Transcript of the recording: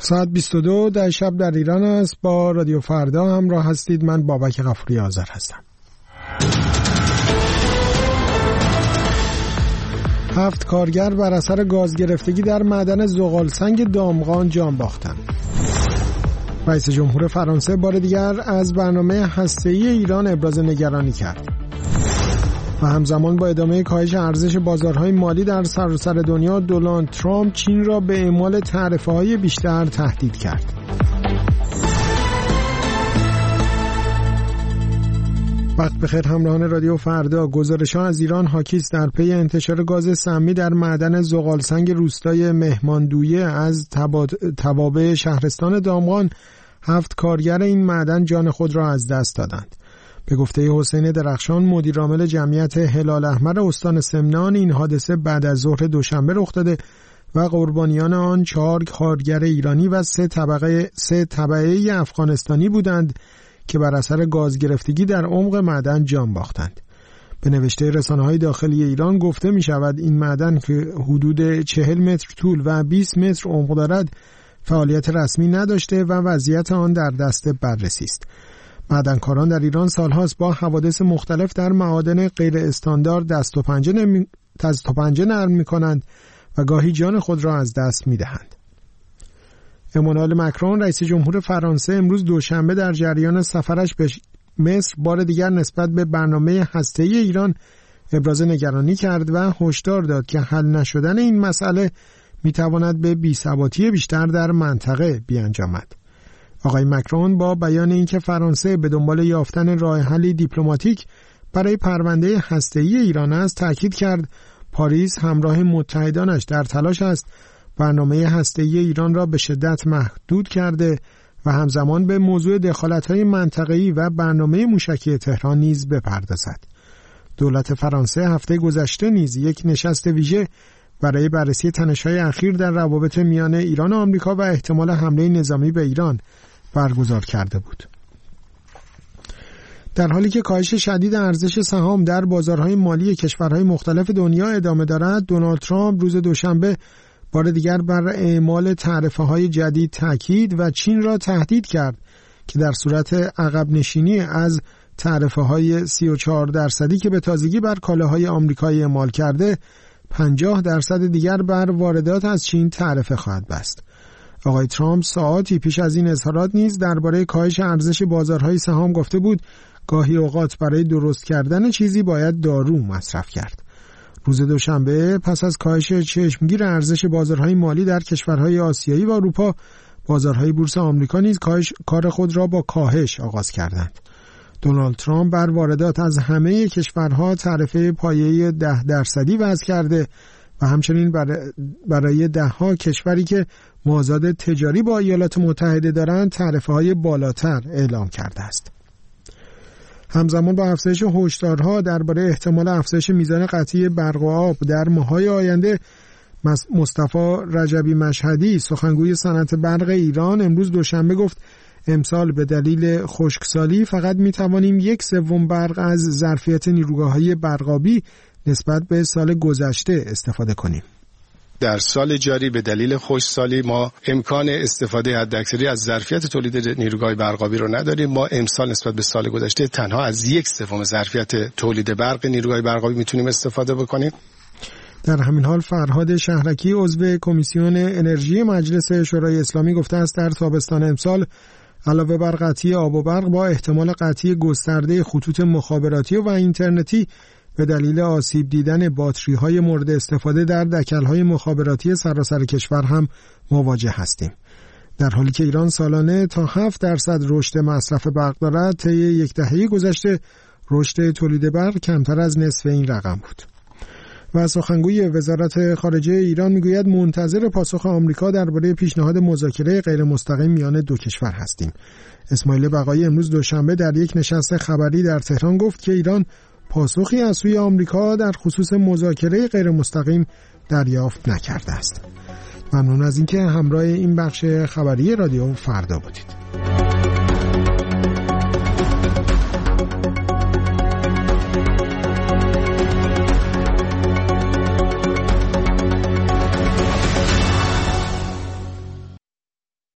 ساعت 22 در شب در ایران است. با رادیو فردا همراه هستید. من بابک غفوری آذر هستم. 7 کارگر بر اثر گاز گرفتگی در معدن زغالسنگ دامغان جان باختند. رئیس جمهور فرانسه بار دیگر از برنامه هسته‌ای ایران ابراز نگرانی کرد. و همزمان با ادامه کاهش ارزش بازارهای مالی در سراسر دنیا، دونالد ترامپ چین را به اعمال تعرفه‌های بیشتر تهدید کرد. وقت بخیر همراهان رادیو فردا. گزارش‌ها از ایران حاکی است در پی انتشار گاز سمی در معدن زغالسنگ روستای مهماندویه از توابع شهرستان دامغان 7 کارگر این معدن جان خود را از دست دادند. به گفته حسین درخشان، مدیر عامل جمعیت هلال احمر استان سمنان، این حادثه بعد از ظهر دوشنبه رخ داده و قربانیان آن 4 کارگر ایرانی و 3 تبعه افغانستانی بودند که بر اثر گاز گرفتگی در عمق معدن جان باختند. به نوشته رسانه‌های داخلی ایران گفته می شود این معدن که حدود 40 متر طول و 20 متر عمق دارد فعالیت رسمی نداشته و وضعیت آن در دست بررسی است. معدنکاران در ایران سالهاست با حوادث مختلف در معادن غیر استاندارد دست و پنجه نرم می‌کنند و گاهی جان خود را از دست می‌دهند. امانوئل مکرون رئیس جمهور فرانسه امروز دوشنبه در جریان سفرش به مصر بار دیگر نسبت به برنامه هسته‌ای ایران ابراز نگرانی کرد و هشدار داد که حل نشدن این مسئله می‌تواند به بی‌ثباتی بیشتر در منطقه بیانجامد. آقای مکرون با بیان اینکه فرانسه به دنبال یافتن راه حلی دیپلماتیک برای پرونده هسته‌ای ایران است، تاکید کرد پاریس همراه متحدانش در تلاش است برنامه هسته‌ای ایران را به شدت محدود کرده و همزمان به موضوع دخالت‌های منطقه‌ای و برنامه موشکی تهران نیز بپردازد. دولت فرانسه هفته گذشته نیز یک نشست ویژه برای بررسی تنش‌های اخیر در روابط میان ایران و آمریکا و احتمال حمله نظامی به ایران برگزار کرده بود. در حالی که کاهش شدید ارزش سهام در بازارهای مالی کشورهای مختلف دنیا ادامه دارد، دونالد ترامپ روز دوشنبه بار دیگر بر اعمال تعرفه‌های جدید تاکید و چین را تهدید کرد که در صورت عقب نشینی از تعرفه‌های 34% که به تازگی بر کالاهای آمریکایی اعمال کرده، 50% دیگر بر واردات از چین تعرفه خواهد بست. آقای ترامپ ساعاتی پیش از این اظهارات نیز درباره کاهش ارزش بازارهای سهام گفته بود گاهی اوقات برای درست کردن چیزی باید دارو مصرف کرد. روز دوشنبه پس از کاهش چشمگیر ارزش بازارهای مالی در کشورهای آسیایی و اروپا، بازارهای بورس آمریکا نیز کار خود را با کاهش آغاز کردند. دونالد ترامپ بر واردات از همه کشورها تعرفه پایه‌ای 10% وضع کرده و همچنین برای 10 کشوری که مازاد تجاری با ایالات متحده دارند تعرفه‌های بالاتر اعلام کرده است. همزمان با افزایش هشدارها درباره احتمال افزایش میزان قطعی برق و آب در ماه‌های آینده، مصطفی رجبی مشهدی سخنگوی صنعت برق ایران امروز دوشنبه گفت امسال به دلیل خشکسالی فقط میتوانیم 1/3 برق از ظرفیت نیروگاه‌های برقابی نسبت به سال گذشته استفاده کنیم. در سال جاری به دلیل خشکسالی ما امکان استفاده حداکثری از ظرفیت تولید نیروگاه برقابی رو نداریم. ما امسال نسبت به سال گذشته تنها از 1/3 ظرفیت تولید برق نیروگاه برقابی میتونیم استفاده بکنیم. در همین حال فرهاد شهرکی عضو کمیسیون انرژی مجلس شورای اسلامی گفته است در تابستان امسال علاوه بر قطعی آب و برق با احتمال قطعی گسترده خطوط مخابراتی و اینترنتی به دلیل آسیب دیدن باتری‌های مورد استفاده در دکل‌های مخابراتی سراسر کشور هم مواجه هستیم. در حالی که ایران سالانه تا 7% رشد مصرف برق دارد، طی یک دهه گذشته رشد تولید برق کمتر از نصف این رقم بود. و سخنگوی وزارت خارجه ایران میگوید منتظر پاسخ آمریکا درباره پیشنهاد مذاکره غیر مستقیم میان دو کشور هستیم. اسماعیل بقایی امروز دوشنبه در یک نشست خبری در تهران گفت که ایران پاسخی از سوی آمریکا در خصوص مذاکره غیر مستقیم دریافت نکرده است. ممنون از اینکه همراه این بخش خبری رادیو فردا بودید.